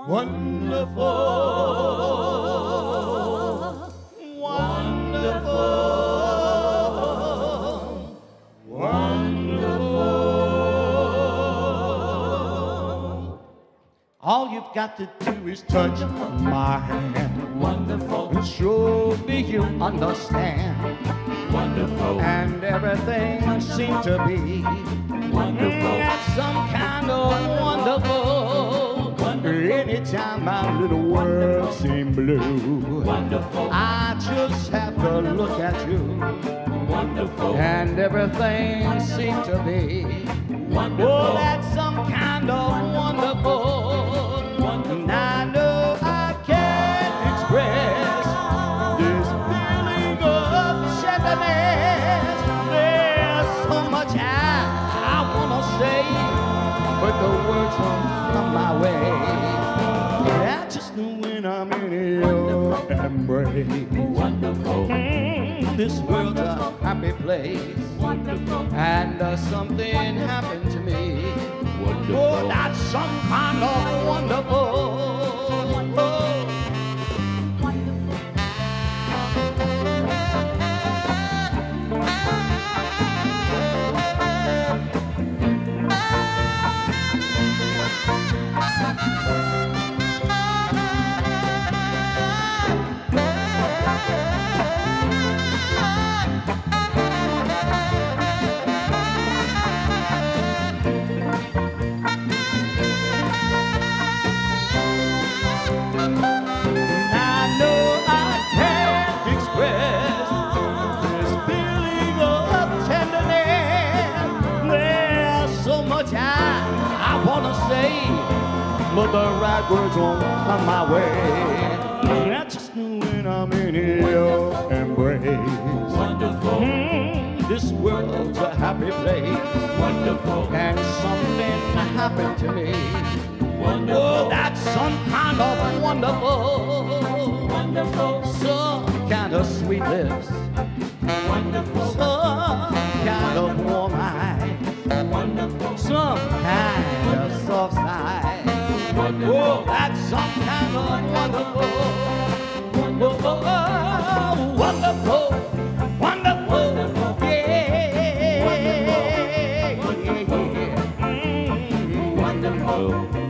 Wonderful, wonderful, wonderful. All you've got to do is touch my hand. Wonderful, And surely you understand. wonderful, And everything seems to be wonderful, some kind of wonderful. Anytime my little world seems blue, wonderful, I just have to look at you, wonderful, and everything seems to be wonderful. oh, that's some kind of wonderful. And I know I can't express this feeling of tenderness. There's so much I wanna say, but the words don't come my way. I just know when I'm in your embrace. Wonderful, This world's a happy place, wonderful, and something happened to me. wonderful. Oh, that's some kind of wonderful. I wanna say, but the right words won't come my way. I just know when I'm in your embrace. Wonderful, This world's a happy place, wonderful, and something happened to me. wonderful, Oh, that's some kind of wonderful, wonderful, some kind of sweet lips, wonderful, some kind of warm eyes, wonderful, some kind of soft side. wonderful, Oh, that's some kind of wonderful, wonderful, wonderful, wonderful, yeah, wonderful, yeah, yeah. wonderful.